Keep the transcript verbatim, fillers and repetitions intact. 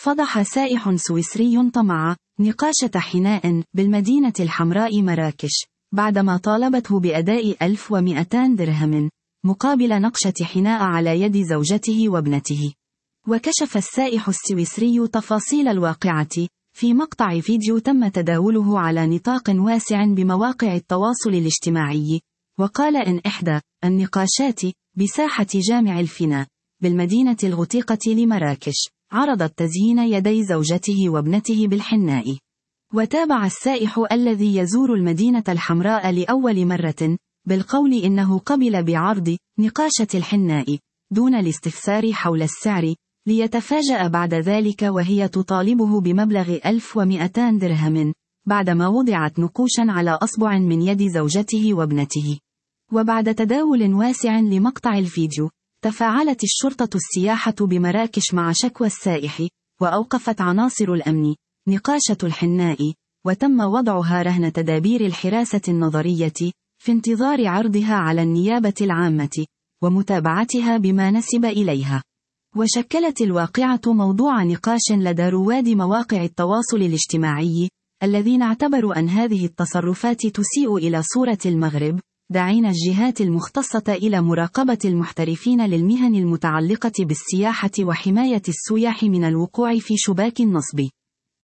فضح سائح سويسري طمع نقاشة حناء بالمدينة الحمراء مراكش، بعدما طالبته بأداء ألف ومئتين درهم مقابل نقشة حناء على يد زوجته وابنته. وكشف السائح السويسري تفاصيل الواقعة في مقطع فيديو تم تداوله على نطاق واسع بمواقع التواصل الاجتماعي، وقال إن إحدى النقاشات بساحة جامع الفناء بالمدينة الغوتيقة لمراكش عرضت تزيين يدي زوجته وابنته بالحناء. وتابع السائح الذي يزور المدينة الحمراء لأول مرة بالقول إنه قبل بعرض نقاشة الحناء دون الاستفسار حول السعر، ليتفاجأ بعد ذلك وهي تطالبه بمبلغ ألف ومئتين درهم بعدما وضعت نقوشا على أصبع من يد زوجته وابنته. وبعد تداول واسع لمقطع الفيديو، تفاعلت الشرطة السياحة بمراكش مع شكوى السائح، وأوقفت عناصر الأمن نقاشة الحناء، وتم وضعها رهن تدابير الحراسة النظرية في انتظار عرضها على النيابة العامة ومتابعتها بما نسب إليها. وشكلت الواقعة موضوع نقاش لدى رواد مواقع التواصل الاجتماعي، الذين اعتبروا أن هذه التصرفات تسيء إلى صورة المغرب، داعين الجهات المختصة إلى مراقبة المحترفين للمهن المتعلقة بالسياحة وحماية السياح من الوقوع في شباك النصب.